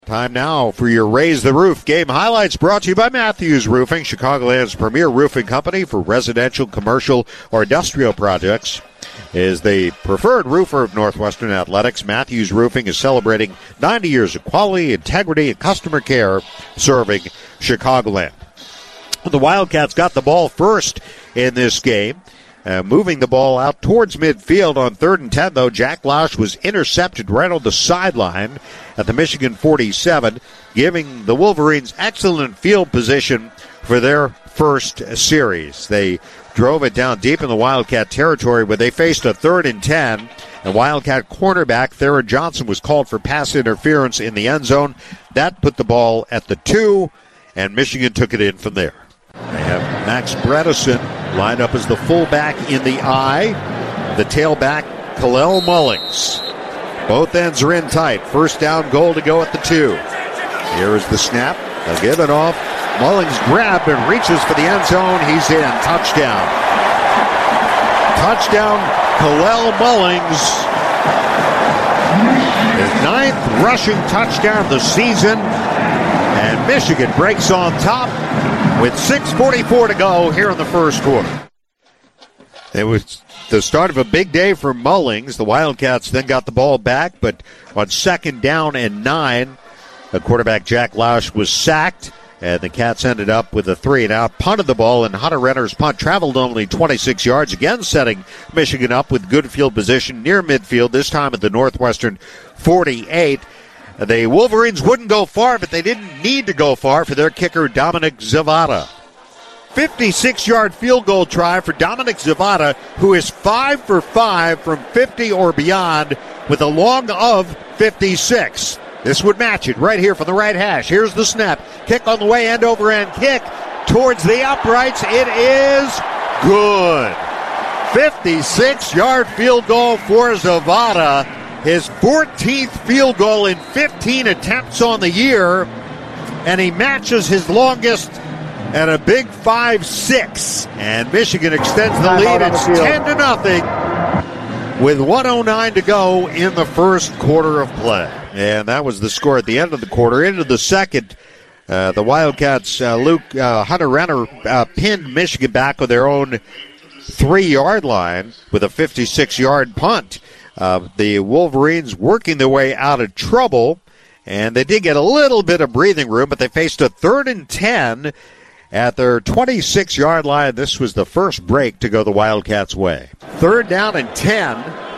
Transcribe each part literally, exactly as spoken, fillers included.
Time now for your Raise the Roof game highlights, brought to you by Matthews Roofing, Chicagoland's premier roofing company for residential, commercial, or industrial projects. Is the preferred roofer of Northwestern Athletics. Matthews Roofing is celebrating ninety years of quality, integrity, and customer care serving Chicagoland. The Wildcats got the ball first in this game. Uh, moving the ball out towards midfield on third and ten, though. Jack Lausch was intercepted right on the sideline at the Michigan forty-seven, giving the Wolverines excellent field position for their first series. They drove it down deep in the Wildcat territory where they faced a third and ten. And Wildcat cornerback Theron Johnson was called for pass interference in the end zone. That put the ball at the two, and Michigan took it in from there. They have Max Bredesen lined up as the fullback in the I. The tailback, Kalel Mullings. Both ends are in tight. First down goal to go at the two. Here is the snap. They'll give it off. Mullings grabbed and reaches for the end zone. He's in. Touchdown. Touchdown, Kalel Mullings. His ninth rushing touchdown of the season. And Michigan breaks on top with six forty-four to go here in the first quarter. It was the start of a big day for Mullings. The Wildcats then got the ball back, but on second down and nine, the quarterback Jack Lausch was sacked, and the Cats ended up with a three and out, punted the ball, and Hunter Renner's punt traveled only twenty-six yards, again setting Michigan up with good field position near midfield, this time at the Northwestern forty-eight. The Wolverines wouldn't go far, but they didn't need to go far for their kicker, Dominic Zavada. fifty-six-yard field goal try for Dominic Zavada, who is five for five from fifty or beyond with a long of fifty-six. This would match it right here from the right hash. Here's the snap. Kick on the way, end over end kick towards the uprights. It is good. fifty-six-yard field goal for Zavada. His fourteenth field goal in fifteen attempts on the year, and he matches his longest at a big five six. And Michigan extends the lead. It's ten to nothing with one oh nine to go in the first quarter of play. And that was the score at the end of the quarter. Into the second, uh, the Wildcats, uh, Luke uh, Hunter Renner uh, pinned Michigan back on their own three-yard line with a fifty-six-yard punt. Uh, the Wolverines working their way out of trouble, and they did get a little bit of breathing room, but they faced a third and ten at their twenty-six-yard line. This was the first break to go the Wildcats' way. Third down and ten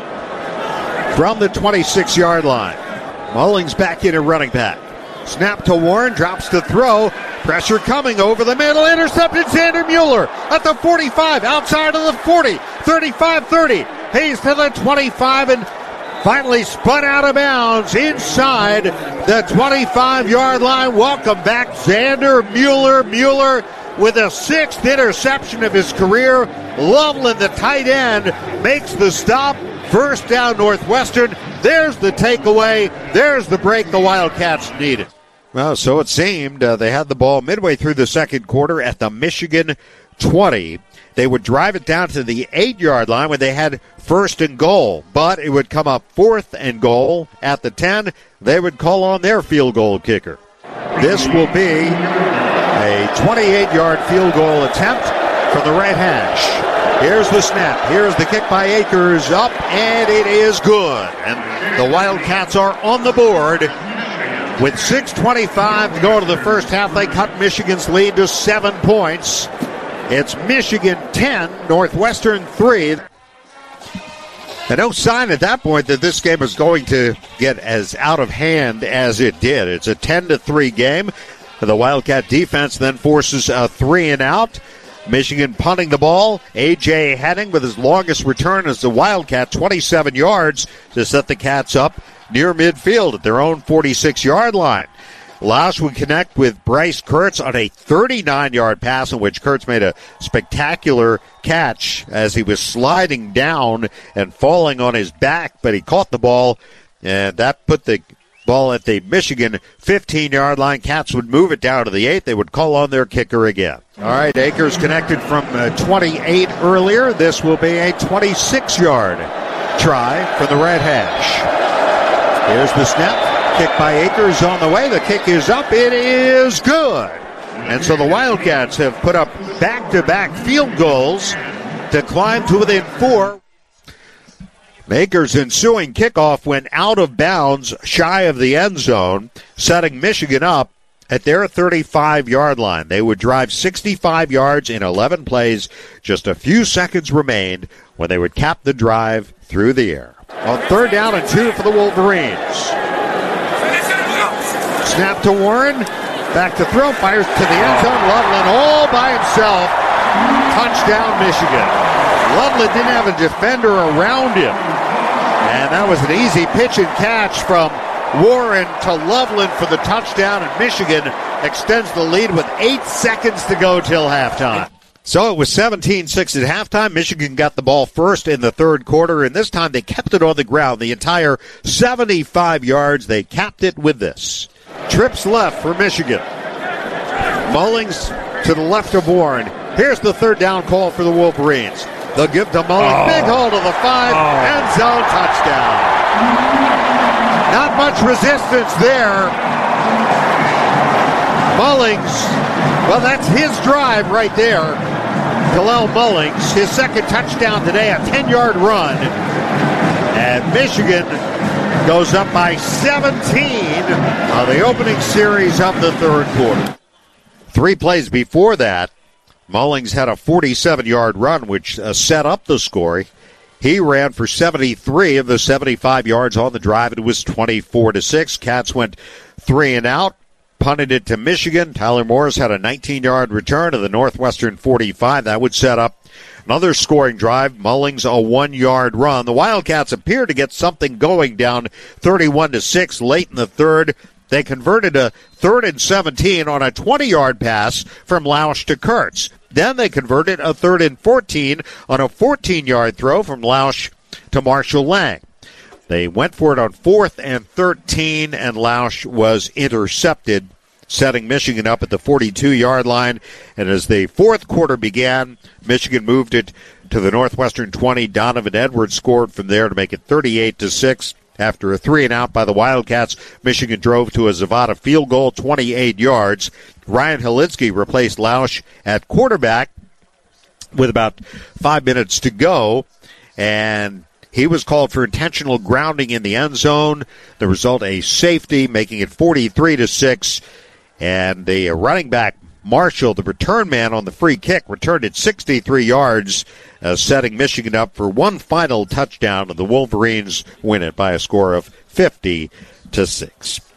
from the twenty-six-yard line. Mullings back in a running back. Snap to Warren, drops to throw. Pressure coming over the middle. Intercepted Xander Mueller at the forty-five, outside of the forty, thirty-five thirty. He's to the twenty-five and finally spun out of bounds inside the twenty-five-yard line. Welcome back, Xander Mueller. Mueller with a sixth interception of his career. Loveland, the tight end, makes the stop. First down, Northwestern. There's the takeaway. There's the break the Wildcats needed. Well, so it seemed. Uh, they had the ball midway through the second quarter at the Michigan twenty. They would drive it down to the eight-yard line when they had first and goal. But it would come up fourth and goal at the ten. They would call on their field goal kicker. This will be a twenty-eight-yard field goal attempt from the right hash. Here's the snap. Here's the kick by Akers. Up, and it is good. And the Wildcats are on the board. With six twenty-five to go to the first half, they cut Michigan's lead to seven points. It's Michigan ten, Northwestern three. And no sign at that point that this game is going to get as out of hand as it did. It's a ten to three game. The Wildcat defense then forces a three and out. Michigan punting the ball. A J Henning with his longest return as the Wildcat, twenty-seven yards to set the Cats up near midfield at their own forty-six-yard line. Lausch would connect with Bryce Kurtz on a thirty-nine-yard pass in which Kurtz made a spectacular catch as he was sliding down and falling on his back, but he caught the ball, and that put the ball at the Michigan fifteen-yard line. Cats would move it down to the eight. They would call on their kicker again. All right, Akers connected from uh, twenty-eight earlier. This will be a twenty-six-yard try from the right hash. Here's the snap. Kick by Akers on the way. The kick is up. It is good. And so the Wildcats have put up back-to-back field goals to climb to within four. Akers' ensuing kickoff went out of bounds shy of the end zone, setting Michigan up at their thirty-five-yard line. They would drive sixty-five yards in eleven plays. Just a few seconds remained when they would cap the drive through the air. On third down and two for the Wolverines. Snap to Warren. Back to throw. Fires to the end zone. Loveland all by himself. Touchdown, Michigan. Loveland didn't have a defender around him. And that was an easy pitch and catch from Warren to Loveland for the touchdown. And Michigan extends the lead with eight seconds to go till halftime. So it was seventeen six at halftime. Michigan got the ball first in the third quarter, and this time they kept it on the ground the entire seventy-five yards. They capped it with this. Trips left for Michigan. Mullings to the left of Warren. Here's the third down call for the Wolverines. They'll give to Mullings. Oh. Big hole to the five. Oh. End zone touchdown. Not much resistance there. Mullings, well, that's his drive right there. Kalel Mullings, his second touchdown today, a ten-yard run. And Michigan goes up by seventeen on the opening series of the third quarter. Three plays before that, Mullings had a forty-seven-yard run, which uh, set up the score. He ran for seventy-three of the seventy-five yards on the drive. It was twenty-four to six. Cats went three and out, punted it to Michigan. Tyler Morris had a nineteen-yard return to the Northwestern forty-five. That would set up another scoring drive. Mullings a one-yard run. The Wildcats appeared to get something going down thirty-one to six late in the third. They converted a third and seventeen on a twenty-yard pass from Lausch to Kurtz. Then they converted a third and fourteen on a fourteen-yard throw from Lausch to Marshall Lang. They went for it on fourth and thirteen, and Lausch was intercepted, setting Michigan up at the forty-two-yard line. And as the fourth quarter began, Michigan moved it to the Northwestern twenty. Donovan Edwards scored from there to make it thirty-eight to six. After a three and out by the Wildcats, Michigan drove to a Zavada field goal, twenty-eight yards. Ryan Helinski replaced Lausch at quarterback with about five minutes to go, and he was called for intentional grounding in the end zone. The result, a safety, making it forty-three to six. And the running back, Marshall, the return man on the free kick, returned it sixty-three yards, uh, setting Michigan up for one final touchdown, and the Wolverines win it by a score of fifty to six.